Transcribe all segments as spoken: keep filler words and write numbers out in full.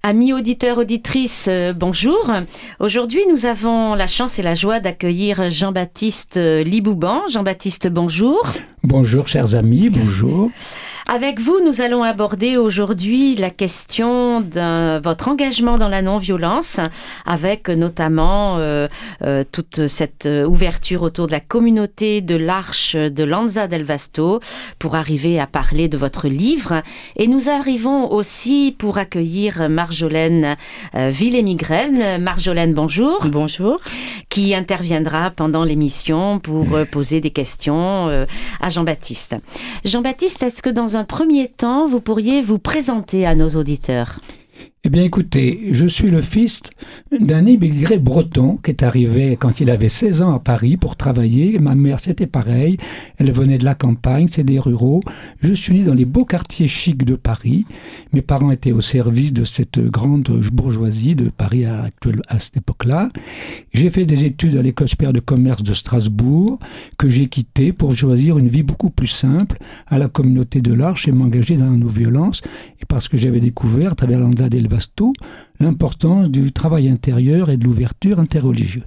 Amis auditeurs, auditrices, euh, bonjour. Aujourd'hui, nous avons la chance et la joie d'accueillir Jean-Baptiste Libouban. Jean-Baptiste, bonjour. Bonjour, chers amis, bonjour. Avec vous, nous allons aborder aujourd'hui la question de votre engagement dans la non-violence, avec notamment euh, euh, toute cette ouverture autour de la communauté de l'Arche de Lanza del Vasto, pour arriver à parler de votre livre. Et nous arrivons aussi pour accueillir Marjolaine euh, Villemigraine. Marjolaine, bonjour. Bonjour. Qui interviendra pendant l'émission pour euh, poser des questions euh, à Jean-Baptiste. Jean-Baptiste, est-ce que dans un premier temps, vous pourriez vous présenter à nos auditeurs? Eh bien, écoutez, je suis le fils d'un immigré breton qui est arrivé quand il avait seize ans à Paris pour travailler. Ma mère, c'était pareil. Elle venait de la campagne, c'est des ruraux. Je suis né dans les beaux quartiers chics de Paris. Mes parents étaient au service de cette grande bourgeoisie de Paris à, à cette époque-là. J'ai fait des études à l'École supérieure de commerce de Strasbourg, que j'ai quitté pour choisir une vie beaucoup plus simple à la communauté de l'Arche et m'engager dans la non-violence. Et parce que j'avais découvert, à travers l'Anda del Vasto, l'importance du travail intérieur et de l'ouverture interreligieuse.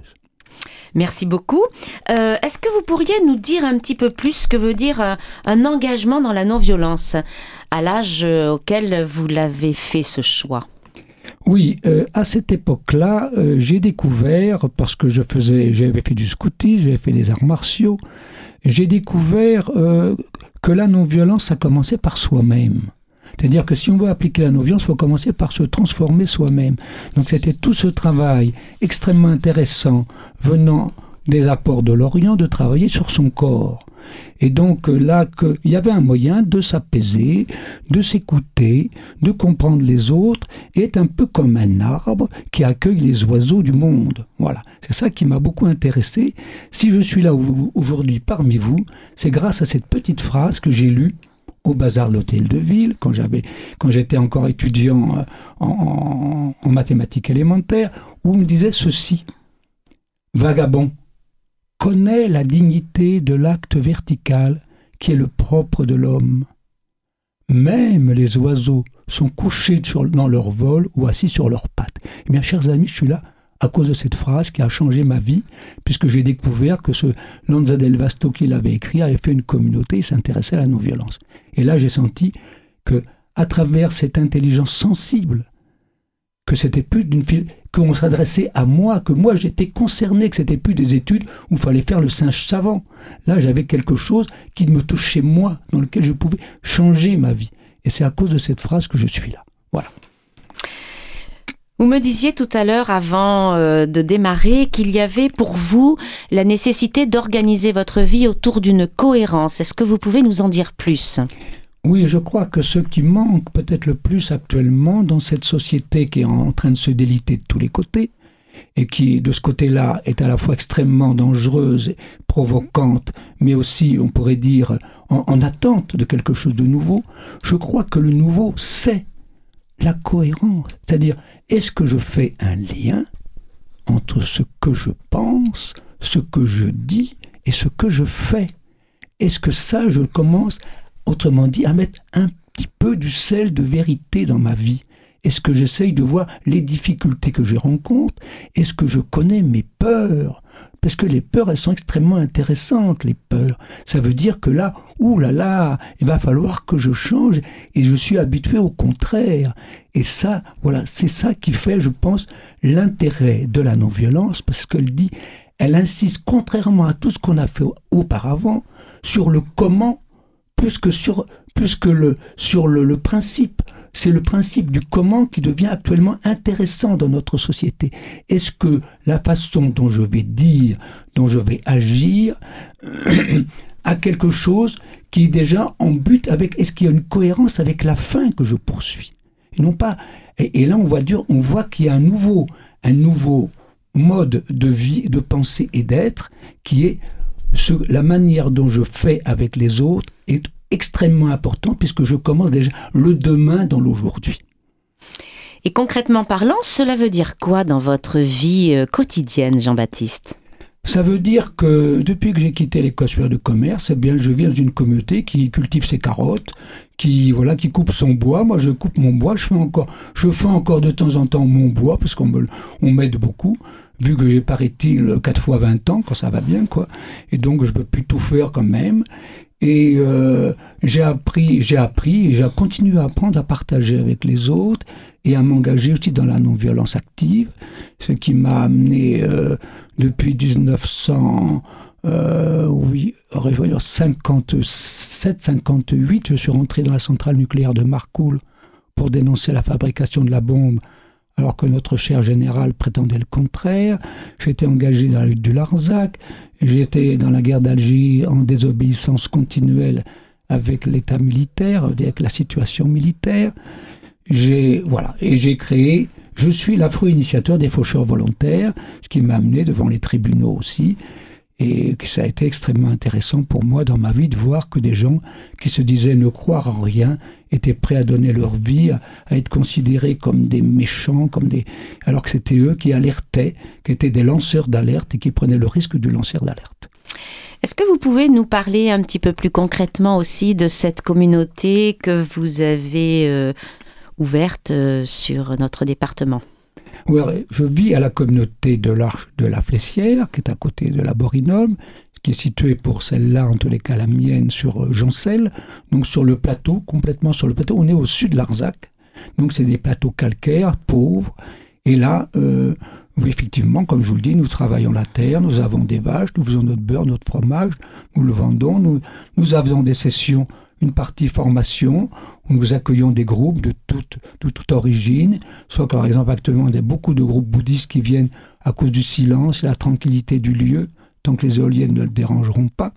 Merci beaucoup. Euh, est-ce que vous pourriez nous dire un petit peu plus ce que veut dire un, un engagement dans la non-violence à l'âge auquel vous l'avez fait ce choix? Oui, euh, à cette époque-là, euh, j'ai découvert, parce que je faisais, j'avais fait du scoutisme, j'avais fait des arts martiaux, j'ai découvert euh, que la non-violence, ça commençait par soi-même. C'est-à-dire que si on veut appliquer la non-violence, il faut commencer par se transformer soi-même. Donc c'était tout ce travail extrêmement intéressant venant des apports de l'Orient de travailler sur son corps. Et donc là, que, il y avait un moyen de s'apaiser, de s'écouter, de comprendre les autres, et être un peu comme un arbre qui accueille les oiseaux du monde. Voilà, c'est ça qui m'a beaucoup intéressé. Si je suis là aujourd'hui parmi vous, c'est grâce à cette petite phrase que j'ai lue au bazar de l'Hôtel de Ville, quand, j'avais, quand j'étais encore étudiant en, en, en mathématiques élémentaires, où on me disait ceci: vagabond, connais la dignité de l'acte vertical qui est le propre de l'homme. Même les oiseaux sont couchés sur, dans leur vol ou assis sur leurs pattes. Eh bien, chers amis, je suis là à cause de cette phrase qui a changé ma vie, puisque j'ai découvert que ce Lanza del Vasto qui l'avait écrit avait fait une communauté et s'intéressait à la non-violence. Et là, j'ai senti que, à travers cette intelligence sensible, que c'était plus d'une fil... qu'on s'adressait à moi, que moi j'étais concerné, que c'était plus des études où il fallait faire le singe savant. Là, j'avais quelque chose qui me touchait moi, dans lequel je pouvais changer ma vie. Et c'est à cause de cette phrase que je suis là. Voilà. Vous me disiez tout à l'heure, avant euh, de démarrer, qu'il y avait pour vous la nécessité d'organiser votre vie autour d'une cohérence. Est-ce que vous pouvez nous en dire plus ? Oui, je crois que ce qui manque peut-être le plus actuellement dans cette société qui est en train de se déliter de tous les côtés, et qui, de ce côté-là, est à la fois extrêmement dangereuse, provocante, mais aussi, on pourrait dire, en, en attente de quelque chose de nouveau, je crois que le nouveau, c'est la cohérence. C'est-à-dire, est-ce que je fais un lien entre ce que je pense, ce que je dis et ce que je fais? Est-ce que ça, je commence, autrement dit, à mettre un petit peu du sel de vérité dans ma vie? Est-ce que j'essaye de voir les difficultés que je rencontre? Est-ce que je connais mes peurs? Parce que les peurs, elles sont extrêmement intéressantes, les peurs. Ça veut dire que là, ouh là là, il va falloir que je change, et je suis habitué au contraire. Et ça, voilà, c'est ça qui fait, je pense, l'intérêt de la non-violence, parce qu'elle dit, elle insiste, contrairement à tout ce qu'on a fait auparavant, sur le comment, plus que sur, plus que le, sur le, le principe. C'est le principe du comment qui devient actuellement intéressant dans notre société. Est-ce que la façon dont je vais dire, dont je vais agir, a quelque chose qui est déjà en but avec, est-ce qu'il y a une cohérence avec la fin que je poursuis? Et non pas, et, et là on voit dur, on voit qu'il y a un nouveau, un nouveau mode de vie, de pensée et d'être qui est ce, la manière dont je fais avec les autres est extrêmement important, puisque je commence déjà le demain dans l'aujourd'hui. Et concrètement parlant, cela veut dire quoi dans votre vie quotidienne, Jean-Baptiste ? Ça veut dire que depuis que j'ai quitté l'école supérieure de commerce, eh bien, je vis dans une communauté qui cultive ses carottes, qui, voilà, qui coupe son bois. Moi, je coupe mon bois. Je fais encore, je fais encore de temps en temps mon bois, parce qu'on me, on m'aide beaucoup, vu que j'ai, paraît-il, quatre fois vingt ans, quand ça va bien, quoi. Et donc, je peux plus tout faire quand même. Et euh, j'ai appris, j'ai appris et j'ai continué à apprendre à partager avec les autres et à m'engager aussi dans la non-violence active, ce qui m'a amené euh, depuis dix-neuf cent cinquante-sept cinquante-huit, je suis rentré dans la centrale nucléaire de Marcoule pour dénoncer la fabrication de la bombe, alors que notre cher général prétendait le contraire. J'ai été engagé dans la lutte du Larzac, j'étais dans la guerre d'Algérie en désobéissance continuelle avec l'État militaire, avec la situation militaire. J'ai, voilà, et j'ai créé, je suis l'affreux initiateur des faucheurs volontaires, ce qui m'a amené devant les tribunaux aussi, et que ça a été extrêmement intéressant pour moi dans ma vie de voir que des gens qui se disaient ne croire en rien étaient prêts à donner leur vie, à, à être considérés comme des méchants, comme des, alors que c'était eux qui alertaient, qui étaient des lanceurs d'alerte et qui prenaient le risque du lanceur d'alerte. Est-ce que vous pouvez nous parler un petit peu plus concrètement aussi de cette communauté que vous avez euh, ouverte euh, sur notre département ? Ouais, je vis à la communauté de l'Arche de la Flessière, qui est à côté de la Borinome, qui est située pour celle-là, en tous les cas la mienne, sur Joncel, donc sur le plateau, complètement sur le plateau. On est au sud de Larzac, donc c'est des plateaux calcaires, pauvres, et là, euh, oui, effectivement, comme je vous le dis, nous travaillons la terre, nous avons des vaches, nous faisons notre beurre, notre fromage, nous le vendons, nous, nous avons des sessions, une partie formation, où nous accueillons des groupes de toute, de toute origine, soit par exemple actuellement il y a beaucoup de groupes bouddhistes qui viennent à cause du silence et la tranquillité du lieu, tant que les éoliennes ne le dérangeront pas,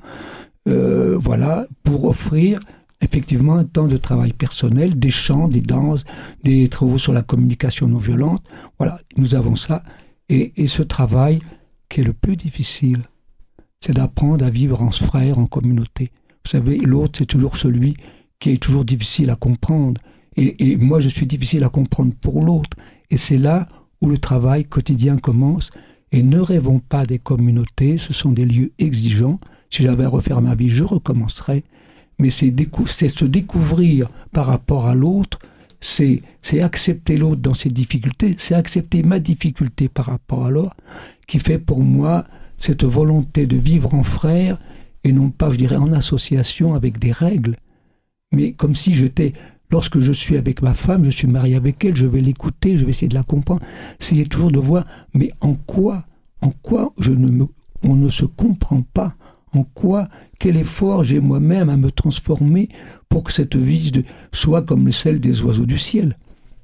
euh, voilà, pour offrir effectivement un temps de travail personnel, des chants, des danses, des travaux sur la communication non violente, voilà, nous avons ça, et, et ce travail qui est le plus difficile, c'est d'apprendre à vivre en frère, en communauté. Vous savez, l'autre, c'est toujours celui qui est toujours difficile à comprendre. Et, et moi, je suis difficile à comprendre pour l'autre. Et c'est là où le travail quotidien commence. Et ne rêvons pas des communautés, ce sont des lieux exigeants. Si j'avais à refaire ma vie, je recommencerais. Mais c'est, décou- c'est se découvrir par rapport à l'autre, c'est, c'est accepter l'autre dans ses difficultés, c'est accepter ma difficulté par rapport à l'autre, qui fait pour moi cette volonté de vivre en frère, et non pas, je dirais, en association avec des règles, mais comme si j'étais, lorsque je suis avec ma femme, je suis marié avec elle, je vais l'écouter, je vais essayer de la comprendre, essayer toujours de voir, mais en quoi, en quoi je ne me, on ne se comprend pas, en quoi, quel effort j'ai moi-même à me transformer pour que cette vie de, soit comme celle des oiseaux du ciel.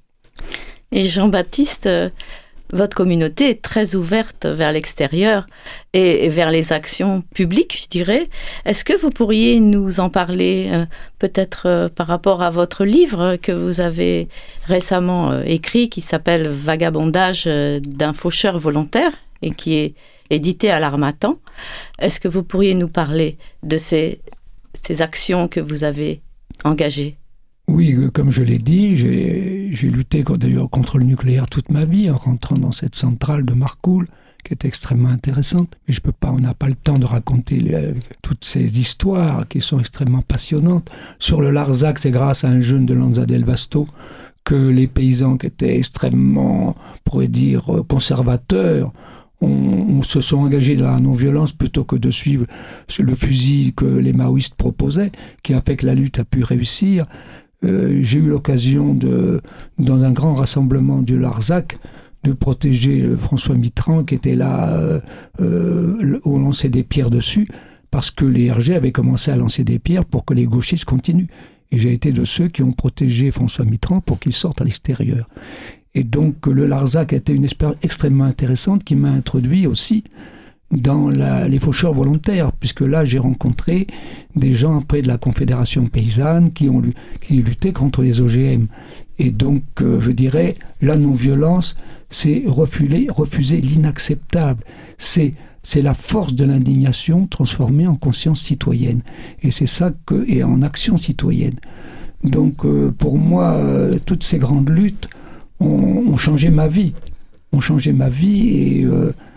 Et Jean-Baptiste, euh, votre communauté est très ouverte vers l'extérieur et, et vers les actions publiques, je dirais. Est-ce que vous pourriez nous en parler, euh, peut-être euh, par rapport à votre livre que vous avez récemment euh, écrit, qui s'appelle « Vagabondage euh, d'un faucheur volontaire » et qui est édité à l'Harmattan. Est-ce que vous pourriez nous parler de ces, ces actions que vous avez engagées ? Oui, comme je l'ai dit, j'ai, j'ai lutté d'ailleurs contre le nucléaire toute ma vie en rentrant dans cette centrale de Marcoule, qui est extrêmement intéressante. Mais je peux pas, on n'a pas le temps de raconter les, toutes ces histoires qui sont extrêmement passionnantes. Sur le Larzac, c'est grâce à un jeune de Lanza del Vasto que les paysans qui étaient extrêmement, on pourrait dire, conservateurs, On, on se sont engagés dans la non-violence plutôt que de suivre le fusil que les maoïstes proposaient, qui a fait que la lutte a pu réussir. Euh, j'ai eu l'occasion, de, dans un grand rassemblement du Larzac, de protéger euh, François Mitterrand, qui était là, euh, euh, où on lançait des pierres dessus, parce que les R G avaient commencé à lancer des pierres pour que les gauchistes continuent. Et j'ai été de ceux qui ont protégé François Mitterrand pour qu'il sorte à l'extérieur. Et donc le Larzac a été une expérience extrêmement intéressante qui m'a introduit aussi dans la, les faucheurs volontaires, puisque là j'ai rencontré des gens après de la Confédération paysanne qui ont qui luttaient contre les O G M. Et donc euh, je dirais la non-violence, c'est refuser, refuser l'inacceptable. C'est c'est la force de l'indignation transformée en conscience citoyenne. Et c'est ça que et en action citoyenne. Donc euh, pour moi, euh, toutes ces grandes luttes ont, ont changé ma vie, ont changé ma vie et euh,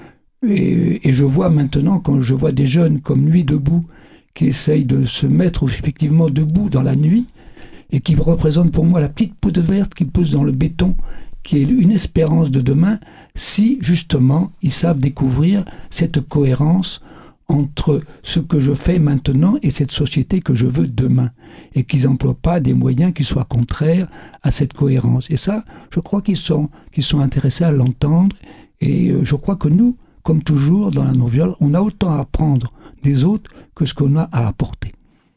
Et, et je vois maintenant, quand je vois des jeunes comme Nuit debout, qui essayent de se mettre effectivement debout dans la nuit, et qui représentent pour moi la petite poudre verte qui pousse dans le béton, qui est une espérance de demain, si justement ils savent découvrir cette cohérence entre ce que je fais maintenant et cette société que je veux demain, et qu'ils n'emploient pas des moyens qui soient contraires à cette cohérence. Et ça, je crois qu'ils sont, qu'ils sont intéressés à l'entendre, et je crois que nous, comme toujours dans la non-violence, on a autant à apprendre des autres que ce qu'on a à apporter.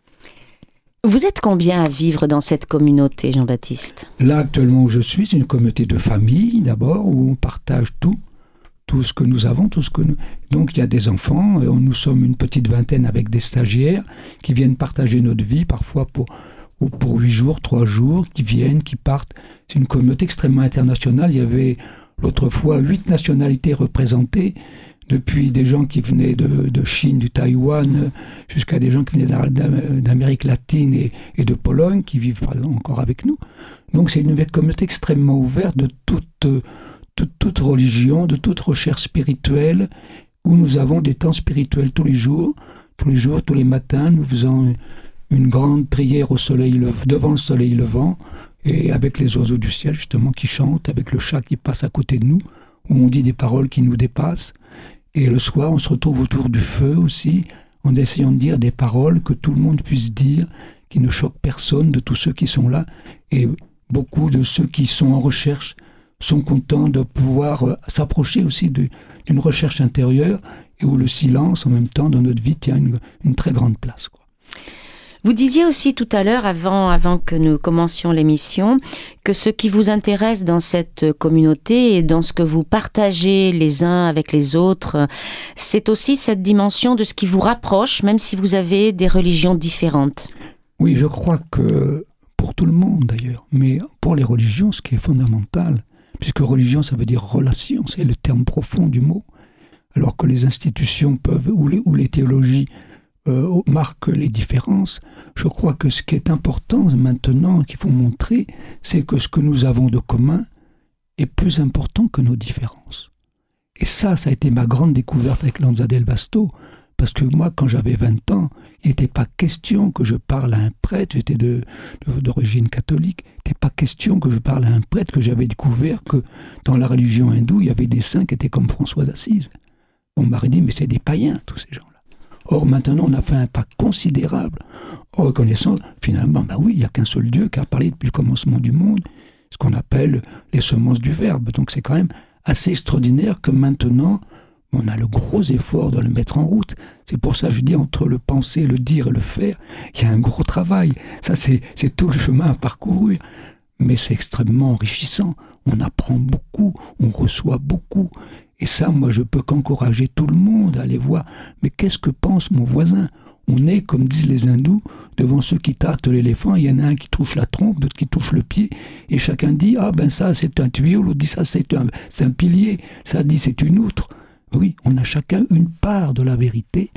Vous êtes combien à vivre dans cette communauté, Jean-Baptiste ? Là, actuellement où je suis, c'est une communauté de famille, d'abord, où on partage tout, tout ce que nous avons, tout ce que nous... Donc, il y a des enfants, nous sommes une petite vingtaine avec des stagiaires qui viennent partager notre vie, parfois pour, pour huit jours, trois jours, qui viennent, qui partent. C'est une communauté extrêmement internationale. Il y avait l'autre fois huit nationalités représentées, depuis des gens qui venaient de, de Chine, du Taïwan, jusqu'à des gens qui venaient d'Amérique latine et, et de Pologne, qui vivent par exemple encore avec nous. Donc c'est une communauté extrêmement ouverte de toute, toute, toute religion, de toute recherche spirituelle, où nous avons des temps spirituels tous les jours. Tous les jours, tous les matins, nous faisons une grande prière au soleil, devant le soleil levant, et avec les oiseaux du ciel, justement, qui chantent, avec le chat qui passe à côté de nous, où on dit des paroles qui nous dépassent. Et le soir, on se retrouve autour du feu aussi, en essayant de dire des paroles que tout le monde puisse dire, qui ne choquent personne de tous ceux qui sont là. Et beaucoup de ceux qui sont en recherche sont contents de pouvoir s'approcher aussi de, d'une recherche intérieure, et où le silence, en même temps, dans notre vie, tient une, une très grande place, quoi. Vous disiez aussi tout à l'heure, avant, avant que nous commencions l'émission, que ce qui vous intéresse dans cette communauté et dans ce que vous partagez les uns avec les autres, c'est aussi cette dimension de ce qui vous rapproche, même si vous avez des religions différentes. Oui, je crois que pour tout le monde d'ailleurs, mais pour les religions, ce qui est fondamental, puisque religion, ça veut dire relation, c'est le terme profond du mot, alors que les institutions peuvent, ou les, ou les théologies, Euh, marque les différences. Je crois que ce qui est important maintenant, qu'il faut montrer, c'est que ce que nous avons de commun est plus important que nos différences. Et ça, ça a été ma grande découverte avec Lanza del Vasto, parce que moi, quand j'avais vingt ans, il n'était pas question que je parle à un prêtre, j'étais de, de, d'origine catholique, il n'était pas question que je parle à un prêtre, que j'avais découvert que dans la religion hindoue, il y avait des saints qui étaient comme François d'Assise. On m'aurait dit, mais c'est des païens, tous ces gens-là. Or, maintenant, on a fait un pas considérable en reconnaissant, finalement, ben oui, il n'y a qu'un seul Dieu qui a parlé depuis le commencement du monde, ce qu'on appelle les semences du Verbe. Donc, c'est quand même assez extraordinaire que maintenant, on a le gros effort de le mettre en route. C'est pour ça que je dis, entre le penser, le dire et le faire, il y a un gros travail. Ça, c'est, c'est tout le chemin à parcourir. Mais c'est extrêmement enrichissant. On apprend beaucoup, on reçoit beaucoup. Et ça, moi, je peux qu'encourager tout le monde à aller voir. Mais qu'est-ce que pense mon voisin ? On est, comme disent les hindous, devant ceux qui tâtent l'éléphant. Il y en a un qui touche la trompe, d'autres qui touchent le pied. Et chacun dit, ah ben ça, c'est un tuyau. L'autre dit, ça, c'est un, c'est un pilier. Ça dit, c'est une outre. Oui, on a chacun une part de la vérité.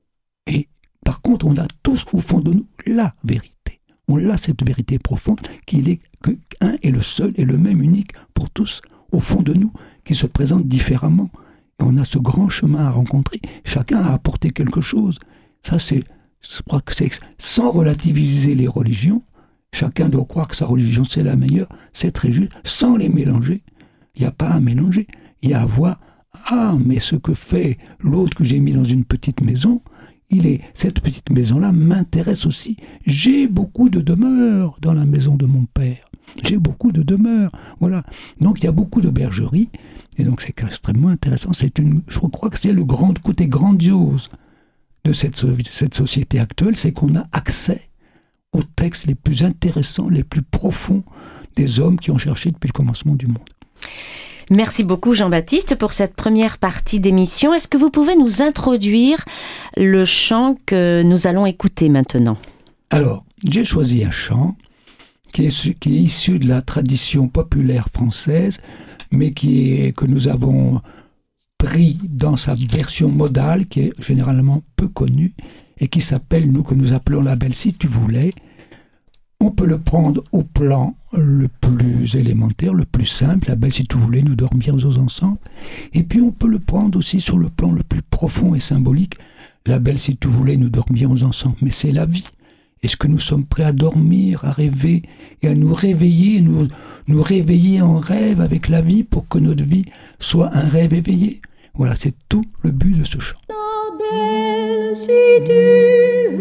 Et par contre, on a tous au fond de nous la vérité. On a cette vérité profonde qu'il est qu'un est le seul et le même unique pour tous au fond de nous, qui se présente différemment. Et on a ce grand chemin à rencontrer. Chacun a apporté quelque chose. Ça, c'est, je crois que c'est sans relativiser les religions. Chacun doit croire que sa religion, c'est la meilleure. C'est très juste. Sans les mélanger. Il n'y a pas à mélanger. Il y a à voir, ah, mais ce que fait l'autre que j'ai mis dans une petite maison, il est, cette petite maison-là m'intéresse aussi. J'ai beaucoup de demeures dans la maison de mon père. J'ai beaucoup de demeures. Voilà. Donc, il y a beaucoup de bergeries. Et donc, c'est extrêmement intéressant. C'est une, je crois que c'est le grand côté grandiose de cette, cette société actuelle, c'est qu'on a accès aux textes les plus intéressants, les plus profonds des hommes qui ont cherché depuis le commencement du monde. Merci beaucoup Jean-Baptiste pour cette première partie d'émission. Est-ce que vous pouvez nous introduire le chant que nous allons écouter maintenant ? Alors, j'ai choisi un chant qui est, qui est issu de la tradition populaire française, mais qui est, que nous avons pris dans sa version modale, qui est généralement peu connue, et qui s'appelle, nous, que nous appelons la belle Si tu voulais. On peut le prendre au plan le plus élémentaire, le plus simple, la belle si tu voulais, nous dormions ensemble. Et puis on peut le prendre aussi sur le plan le plus profond et symbolique, la belle si tu voulais, nous dormions ensemble. Mais c'est la vie. Est-ce que nous sommes prêts à dormir, à rêver et à nous réveiller, nous, nous réveiller en rêve avec la vie pour que notre vie soit un rêve éveillé? Voilà, c'est tout le but de ce chant. La belle si tu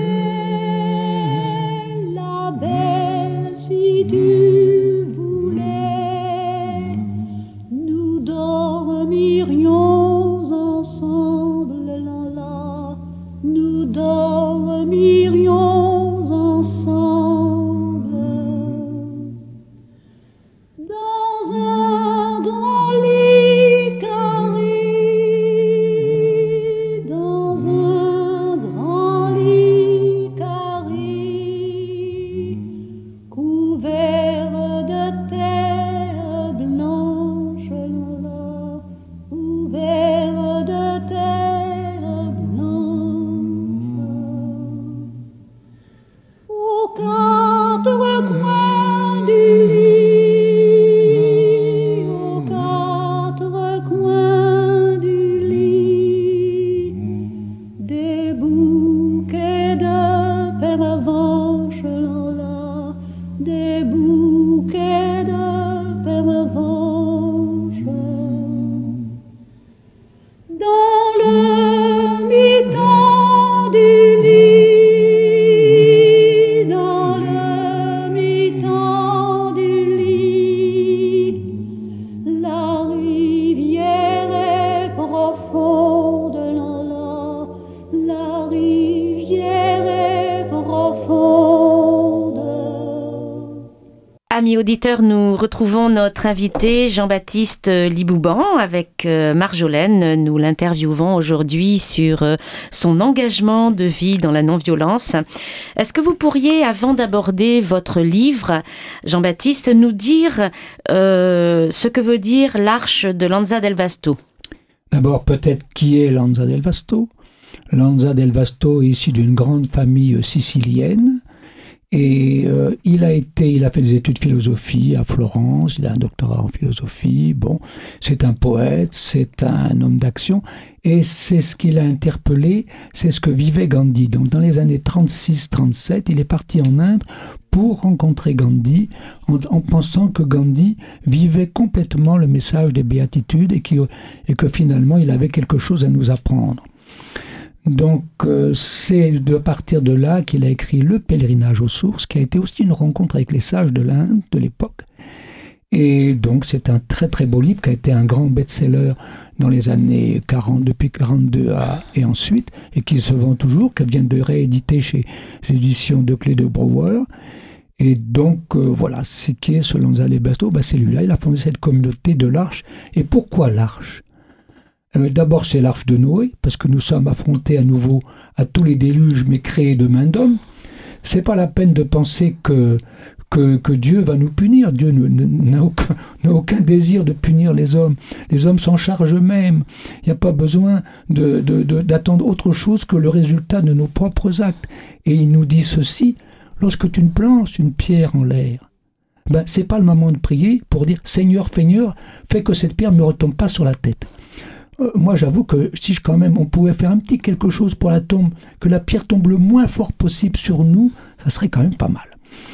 voulais, la belle si tu voulais, nous dormirions ensemble, la la, nous dormirions ensemble dans un grand lit carré, dans un grand lit carré, couvert de terre blanche, là, couvert de terre blanche. Aux quatre coins du lit, aux quatre coins du lit, des bouquets de pervenches, là, des bouquets de pervenches. Dans le mi-temps du lit, dans le mi-temps du lit, la rivière est profonde, là, là, la rivière est profonde. Amis auditeurs, nous retrouvons notre invité Jean-Baptiste Libouban avec euh, Marjolaine. Nous l'interviewons aujourd'hui sur euh, son engagement de vie dans la non-violence. Est-ce que vous pourriez, avant d'aborder votre livre, Jean-Baptiste, nous dire euh, ce que veut dire l'arche de Lanza del Vasto? D'abord, peut-être qui est Lanza del Vasto. Lanza del Vasto est issu d'une grande famille euh, sicilienne. Et euh, il a été, il a fait des études de philosophie à Florence, il a un doctorat en philosophie, bon, c'est un poète, c'est un homme d'action, et c'est ce qui l'a interpellé, c'est ce que vivait Gandhi. Donc dans les années trente-six trente-sept, il est parti en Inde pour rencontrer Gandhi, en, en pensant que Gandhi vivait complètement le message des béatitudes et, qui, et que finalement il avait quelque chose à nous apprendre. Donc euh, c'est de partir de là qu'il a écrit Le Pèlerinage aux sources, qui a été aussi une rencontre avec les sages de l'Inde de l'époque. Et donc c'est un très très beau livre qui a été un grand best-seller dans les années quarante, depuis quarante-deux à, et ensuite, et qui se vend toujours, qui vient de rééditer chez les éditions de Clé de Brouwer. Et donc euh, voilà, c'est qui est ce Lanza del Vasto, ben, c'est lui-là, il a fondé cette communauté de l'Arche. Et pourquoi l'Arche ? D'abord, c'est l'arche de Noé, parce que nous sommes affrontés à nouveau à tous les déluges, mais créés de main d'homme. C'est pas la peine de penser que, que, que Dieu va nous punir. Dieu n'a aucun, n'a aucun désir de punir les hommes. Les hommes s'en chargent eux-mêmes. Il n'y a pas besoin de, de, de, d'attendre autre chose que le résultat de nos propres actes. Et il nous dit ceci, lorsque tu plances une pierre en l'air, ben, c'est pas le moment de prier pour dire « Seigneur, Seigneur, fais que cette pierre ne me retombe pas sur la tête ». Moi, j'avoue que si je, quand même on pouvait faire un petit quelque chose pour la tombe, que la pierre tombe le moins fort possible sur nous, ça serait quand même pas mal.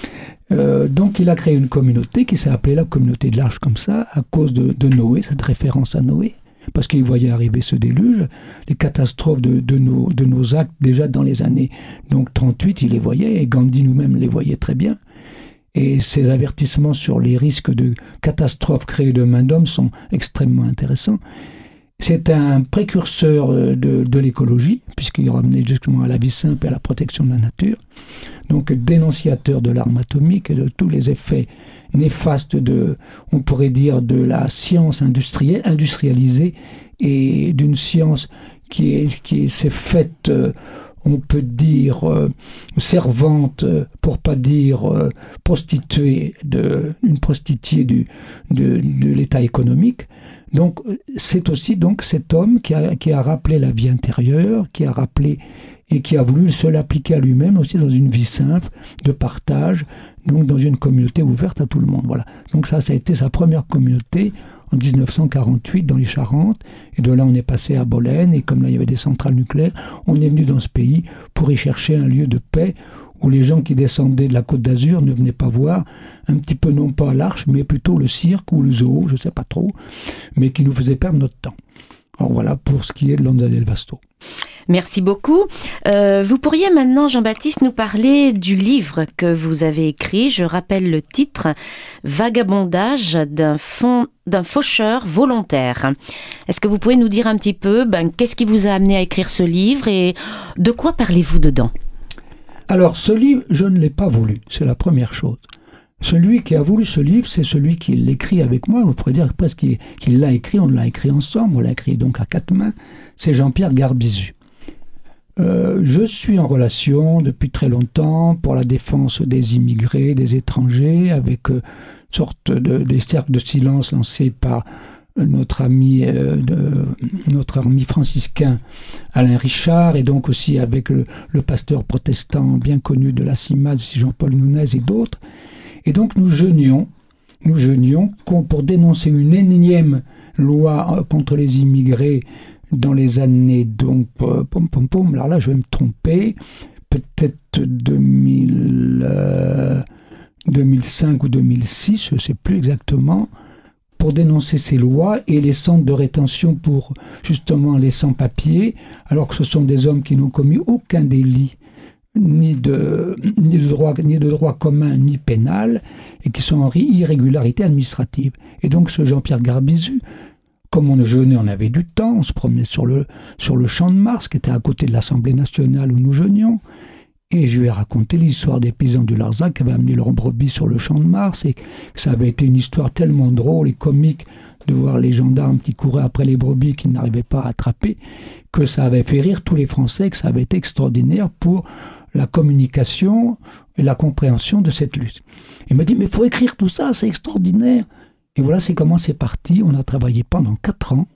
Euh, donc, il a créé une communauté qui s'est appelée la communauté de l'Arche comme ça, à cause de, de Noé, cette référence à Noé, parce qu'il voyait arriver ce déluge, les catastrophes de, de, nos, de nos actes déjà dans les années donc trente-huit, il les voyait, et Gandhi nous-mêmes les voyait très bien. Et ces avertissements sur les risques de catastrophes créées de main d'homme sont extrêmement intéressants. C'est un précurseur de, de l'écologie, puisqu'il ramenait justement à la vie simple et à la protection de la nature. Donc dénonciateur de l'arme atomique et de tous les effets néfastes de, on pourrait dire, de la science industrielle, industrialisée, et d'une science qui, est, qui s'est faite, euh, on peut dire, euh, servante, pour pas dire euh, prostituée, de, une prostituée du, de, de l'état économique. Donc, c'est aussi donc cet homme qui a, qui a rappelé la vie intérieure, qui a rappelé et qui a voulu se l'appliquer à lui-même aussi dans une vie simple, de partage, donc dans une communauté ouverte à tout le monde. Voilà. Donc ça, ça a été sa première communauté en dix-neuf cent quarante-huit dans les Charentes, et de là on est passé à Bolène, et comme là il y avait des centrales nucléaires, on est venu dans ce pays pour y chercher un lieu de paix où les gens qui descendaient de la Côte d'Azur ne venaient pas voir un petit peu non pas l'Arche, mais plutôt le cirque ou le zoo, je ne sais pas trop, mais qui nous faisait perdre notre temps. Alors voilà pour ce qui est de Lonza del Vasto. Merci beaucoup. Euh, vous pourriez maintenant, Jean-Baptiste, nous parler du livre que vous avez écrit. Je rappelle le titre « Vagabondage d'un, fond, d'un faucheur volontaire ». Est-ce que vous pouvez nous dire un petit peu ben, qu'est-ce qui vous a amené à écrire ce livre et de quoi parlez-vous dedans ? Alors, ce livre, je ne l'ai pas voulu, c'est la première chose. Celui qui a voulu ce livre, c'est celui qui l'écrit avec moi. On pourrait dire presque qu'il, qu'il l'a écrit, on l'a écrit ensemble, on l'a écrit donc à quatre mains. C'est Jean-Pierre Garbizu. Euh, je suis en relation depuis très longtemps pour la défense des immigrés, des étrangers, avec euh, une sorte de des cercles de silence lancés par notre ami, euh, de, notre ami franciscain Alain Richard, et donc aussi avec le, le pasteur protestant bien connu de la CIMAD, Jean-Paul Nunez et d'autres. Et donc nous jeûnions, nous jeûnions pour dénoncer une énième loi contre les immigrés dans les années, donc, euh, pom, pom, pom, alors là je vais me tromper, peut-être deux mille, euh, deux mille cinq ou deux mille six, je ne sais plus exactement, pour dénoncer ces lois et les centres de rétention pour justement les sans-papiers, alors que ce sont des hommes qui n'ont commis aucun délit, ni de, ni de, droit, ni de droit commun, ni pénal, et qui sont en irrégularité administrative. Et donc ce Jean-Pierre Garbizu, comme on jeûnait, on avait du temps, on se promenait sur le, sur le champ de Mars, qui était à côté de l'Assemblée nationale où nous jeûnions, et je lui ai raconté l'histoire des paysans du Larzac qui avaient amené leurs brebis sur le champ de Mars, et que ça avait été une histoire tellement drôle et comique de voir les gendarmes qui couraient après les brebis qu'ils n'arrivaient pas à attraper, que ça avait fait rire tous les Français, que ça avait été extraordinaire pour la communication et la compréhension de cette lutte. Il m'a dit, mais il faut écrire tout ça, c'est extraordinaire. Et voilà, c'est comment c'est parti. On a travaillé pendant quatre ans.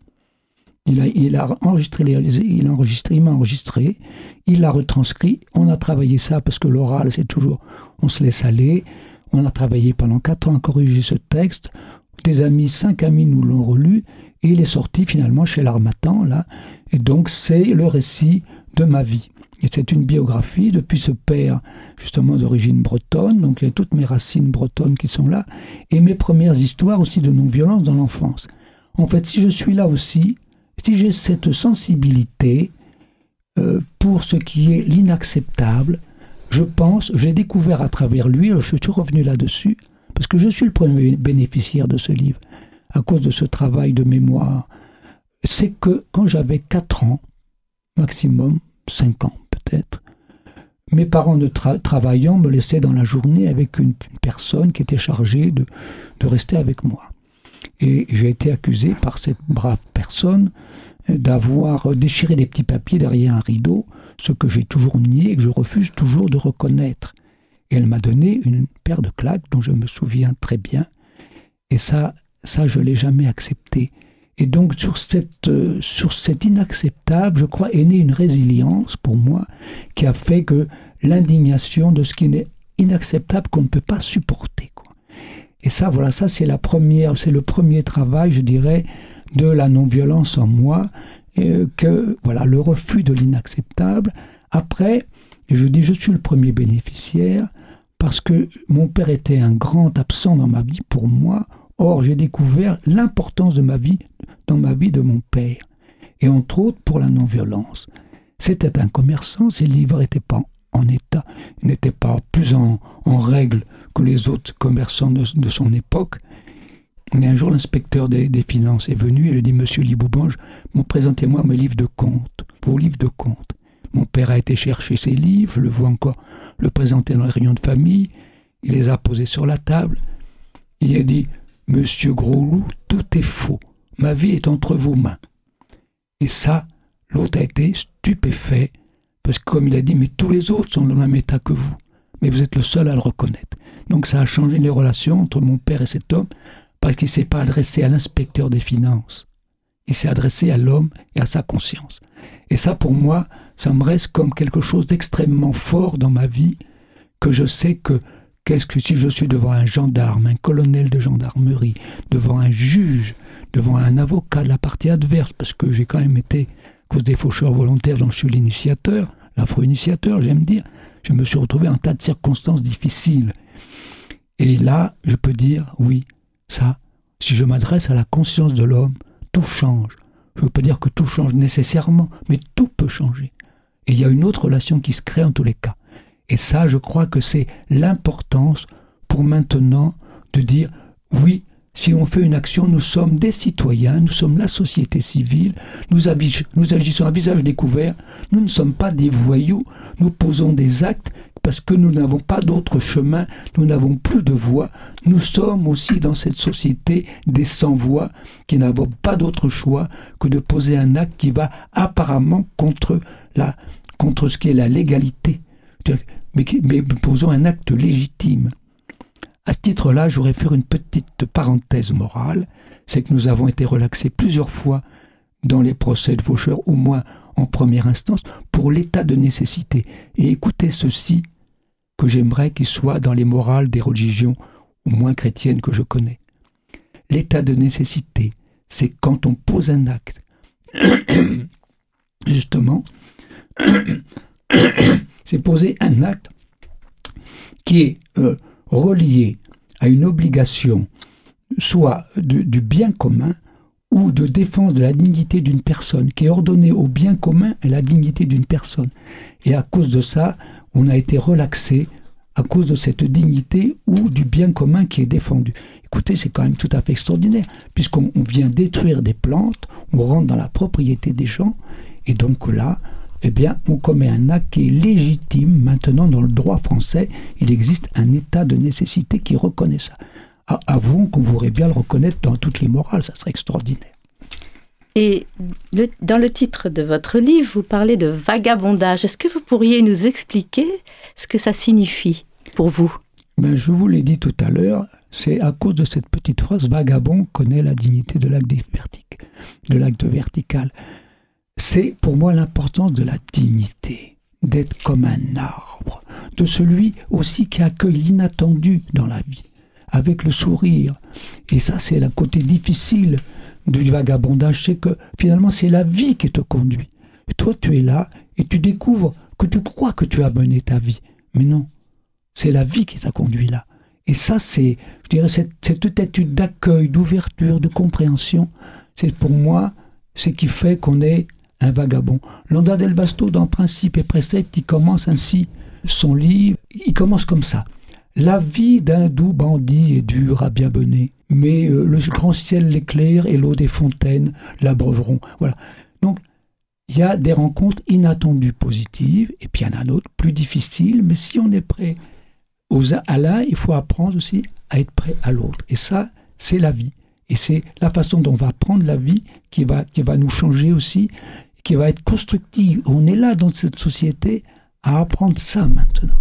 Il a, il a enregistré, les, il a enregistré, il m'a enregistré, il l'a retranscrit. On a travaillé ça parce que l'oral, c'est toujours, on se laisse aller. On a travaillé pendant quatre ans à corriger ce texte. Des amis, cinq amis nous l'ont relu et il est sorti finalement chez l'Harmattan, là. Et donc, c'est le récit de ma vie. Et c'est une biographie depuis ce père, justement d'origine bretonne, donc il y a toutes mes racines bretonnes qui sont là, et mes premières histoires aussi de non-violence dans l'enfance. En fait, si je suis là aussi, si j'ai cette sensibilité euh, pour ce qui est l'inacceptable, je pense, j'ai découvert à travers lui, je suis revenu là-dessus, parce que je suis le premier bénéficiaire de ce livre, à cause de ce travail de mémoire, c'est que quand j'avais quatre ans, maximum, cinq ans peut-être, mes parents ne tra- travaillant me laissaient dans la journée avec une, une personne qui était chargée de, de rester avec moi. Et j'ai été accusé par cette brave personne d'avoir déchiré des petits papiers derrière un rideau, ce que j'ai toujours nié et que je refuse toujours de reconnaître. Et elle m'a donné une paire de claques dont je me souviens très bien. Et ça, ça je ne l'ai jamais accepté. Et donc, sur cette, euh, sur cet inacceptable, je crois, est née une résilience pour moi qui a fait que l'indignation de ce qui est inacceptable qu'on ne peut pas supporter, quoi. Et ça, voilà, ça c'est la première, c'est le premier travail, je dirais, de la non-violence en moi, euh, que voilà, le refus de l'inacceptable. Après, et je dis, je suis le premier bénéficiaire parce que mon père était un grand absent dans ma vie pour moi. Or, j'ai découvert l'importance de ma vie dans ma vie de mon père, et entre autres pour la non-violence. C'était un commerçant, ses livres n'étaient pas en état, il n'était pas plus en, en règle que les autres commerçants de, de son époque. Mais un jour, l'inspecteur des, des finances est venu et il a dit « Monsieur Liboubange, présentez-moi mes livres de comptes, vos livres de comptes. » Mon père a été chercher ses livres, je le vois encore le présenter dans les réunions de famille, il les a posés sur la table, il a dit « Monsieur Gros-Loup, tout est faux. Ma vie est entre vos mains. » Et ça, l'autre a été stupéfait, parce que comme il a dit, mais tous les autres sont dans le même état que vous, mais vous êtes le seul à le reconnaître. Donc ça a changé les relations entre mon père et cet homme, parce qu'il ne s'est pas adressé à l'inspecteur des finances. Il s'est adressé à l'homme et à sa conscience. Et ça, pour moi, ça me reste comme quelque chose d'extrêmement fort dans ma vie, que je sais que, qu'est-ce que si je suis devant un gendarme, un colonel de gendarmerie, devant un juge, devant un avocat de la partie adverse, parce que j'ai quand même été, à cause des faucheurs volontaires dont je suis l'initiateur, l'afro-initiateur, j'aime dire, je me suis retrouvé en tas de circonstances difficiles. Et là, je peux dire, oui, ça, si je m'adresse à la conscience de l'homme, tout change. Je ne veux pas dire que tout change nécessairement, mais tout peut changer. Et il y a une autre relation qui se crée en tous les cas. Et ça, je crois que c'est l'importance pour maintenant de dire, oui, si on fait une action, nous sommes des citoyens, nous sommes la société civile, nous, avig- nous agissons à visage découvert, nous ne sommes pas des voyous, nous posons des actes parce que nous n'avons pas d'autre chemin, nous n'avons plus de voix. Nous sommes aussi dans cette société des sans-voix qui n'avons pas d'autre choix que de poser un acte qui va apparemment contre, la, contre ce qui est la légalité. Mais, mais posons un acte légitime. À ce titre-là, je voudrais faire une petite parenthèse morale, c'est que nous avons été relaxés plusieurs fois dans les procès de faucheurs, au moins en première instance, pour l'état de nécessité. Et écoutez ceci, que j'aimerais qu'il soit dans les morales des religions, au moins chrétiennes que je connais. L'état de nécessité, c'est quand on pose un acte. Justement, c'est poser un acte qui est euh, relié à une obligation, soit de, du bien commun, ou de défense de la dignité d'une personne, qui est ordonnée au bien commun et la dignité d'une personne. Et à cause de ça, on a été relaxé à cause de cette dignité ou du bien commun qui est défendu. Écoutez, c'est quand même tout à fait extraordinaire, puisqu'on on vient détruire des plantes, on rentre dans la propriété des gens, et donc là, eh bien, on commet un acte qui est légitime. Maintenant, dans le droit français, il existe un état de nécessité qui reconnaît ça. Avouons qu'on voudrait bien le reconnaître dans toutes les morales, ça serait extraordinaire. Et le, dans le titre de votre livre, vous parlez de vagabondage. Est-ce que vous pourriez nous expliquer ce que ça signifie pour vous ? Ben, je vous l'ai dit tout à l'heure, c'est à cause de cette petite phrase, vagabond connaît la dignité de l'acte vertic, de l'acte vertical. C'est pour moi l'importance de la dignité, d'être comme un arbre, de celui aussi qui accueille l'inattendu dans la vie, avec le sourire. Et ça, c'est le côté difficile du vagabondage, c'est que finalement, c'est la vie qui te conduit. Et toi, tu es là et tu découvres que tu crois que tu as mené ta vie. Mais non, c'est la vie qui t'a conduit là. Et ça, c'est, je dirais, cette, cette attitude d'accueil, d'ouverture, de compréhension, c'est pour moi ce qui fait qu'on est un vagabond. Landa del Vasto, dans Principes et Préceptes, il commence ainsi son livre. Il commence comme ça. La vie d'un doux bandit est dure à bien mener, mais euh, le grand ciel l'éclaire et l'eau des fontaines l'abreuveront. Voilà. Donc, il y a des rencontres inattendues positives, et puis il y en a d'autres plus difficiles, mais si on est prêt aux, à l'un, il faut apprendre aussi à être prêt à l'autre. Et ça, c'est la vie. Et c'est la façon dont on va prendre la vie qui va, qui va nous changer aussi, qui va être constructive. On est là dans cette société à apprendre ça maintenant.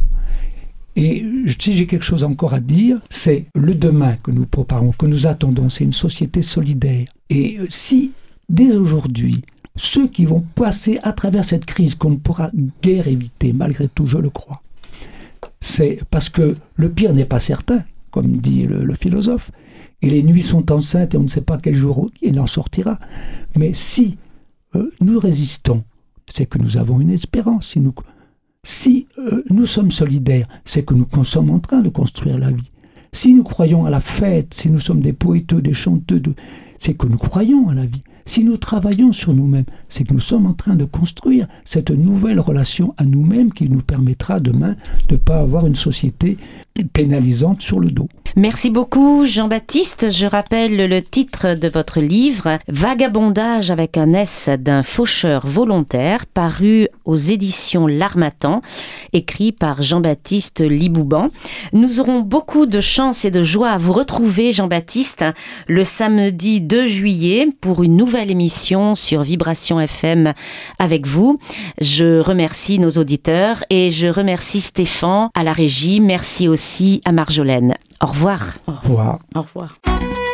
Et si j'ai quelque chose encore à dire, c'est le demain que nous préparons, que nous attendons, c'est une société solidaire. Et si, dès aujourd'hui, ceux qui vont passer à travers cette crise qu'on ne pourra guère éviter, malgré tout, je le crois, c'est parce que le pire n'est pas certain, comme dit le, le philosophe, et les nuits sont enceintes et on ne sait pas quel jour il en sortira. Mais si euh, nous résistons, c'est que nous avons une espérance. Si nous... Si euh, nous sommes solidaires, c'est que nous sommes en train de construire la vie. Si nous croyons à la fête, si nous sommes des poéteux, des chanteux, de... c'est que nous croyons à la vie. Si nous travaillons sur nous-mêmes, c'est que nous sommes en train de construire cette nouvelle relation à nous-mêmes qui nous permettra demain de ne pas avoir une société pénalisante sur le dos. Merci beaucoup Jean-Baptiste. Je rappelle le titre de votre livre « Vagabondage avec un S d'un faucheur volontaire » paru aux éditions L'Harmattan, écrit par Jean-Baptiste Libouban. Nous aurons beaucoup de chance et de joie à vous retrouver Jean-Baptiste le samedi deux juillet pour une nouvelle émission sur Vibration F M avec vous. Je remercie nos auditeurs et je remercie Stéphane à la régie. Merci aussi à Marjolaine. Au revoir. Au revoir. Au revoir.